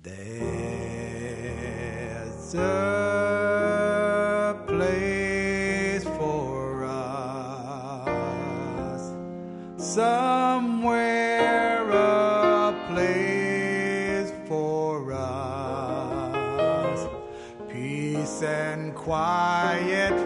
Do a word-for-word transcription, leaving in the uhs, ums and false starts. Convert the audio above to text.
There's a place for us somewhere, a place for us, peace and quiet